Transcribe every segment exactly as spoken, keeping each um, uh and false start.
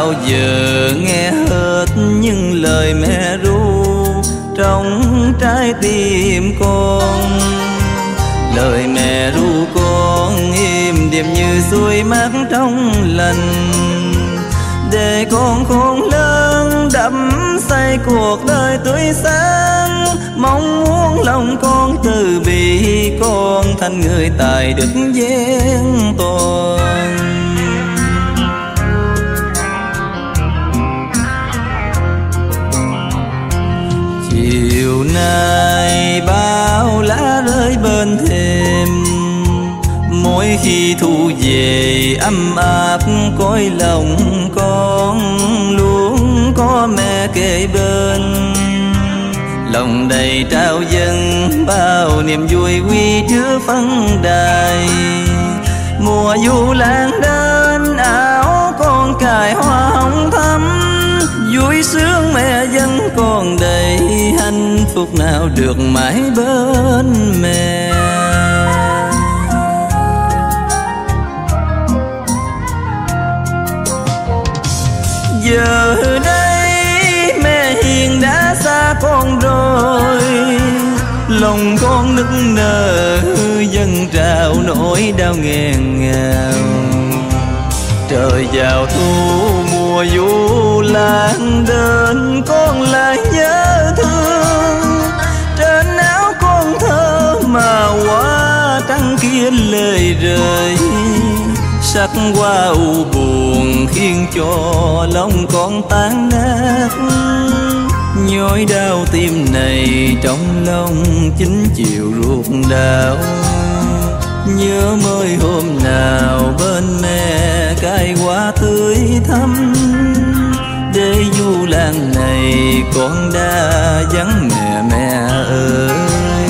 bao giờ nghe hết những lời mẹ ru trong trái tim con. Lời mẹ ru con im đềm như suối mát trong lành, để con khôn lớn đắm say cuộc đời tươi sáng. Mong muốn lòng con từ bi, con thành người tài đức vẹn toàn. Chiều nay bao lá rơi bên thềm, mỗi khi thu về ấm áp cõi lòng con luôn có mẹ kề bên. Lòng đầy trao dâng bao niềm vui quy chứa phân đài. Mùa du lãng đến áo con cài hoa hồng thắm, vui sướng mẹ vẫn còn đầy, hạnh phúc nào được mãi bên mẹ. Giờ đây mẹ hiền đã xa con rồi, lòng con nức nở dâng trào nỗi đau nghẹn ngào. Trời vào thu mùa du lãng đến, con lại nhớ thương. Trên áo con thơ mà hoa trắng kia lời rơi, sắc hoa u buồn khiến cho lòng con tan nát. Nhói đau tim này trong lòng chính chiều ruột đau. Nhớ mới hôm nào bên mẹ cài hoa tươi thắm, để du lãng này con đã vắng mẹ mẹ ơi.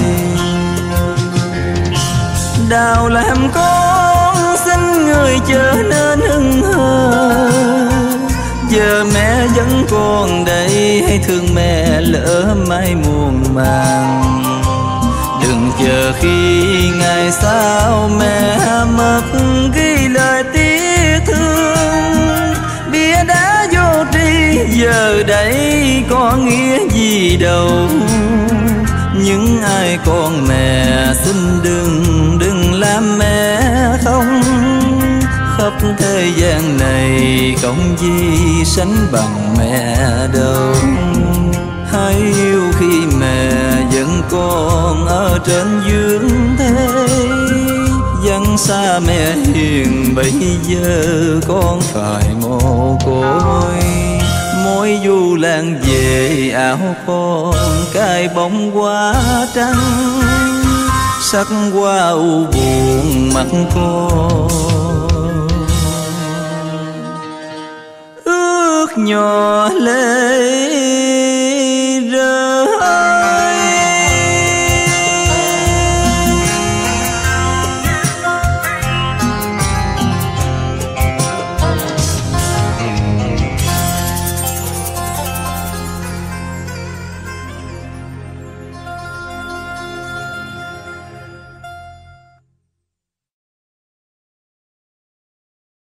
Đào làm con xin người trở nên hững hờ, giờ mẹ vẫn còn đây, hãy thương mẹ lỡ mai muộn màng. Đừng chờ khi ngày sau mẹ mất ghi lời tiếc thương. Bia đá vô tri giờ đây có nghĩa gì đâu, những ai con mẹ xin đừng đừng làm mẹ không. Khắp thế gian này không gì sánh bằng mẹ đâu. Hãy yêu khi mẹ vẫn còn ở trên dương thế, vắng xa mẹ hiền bây giờ con phải mồ côi. Mỗi du lãng về áo con cài bông hoa trắng, sắc hoa u buồn mắt con. Ước nhỏ lệ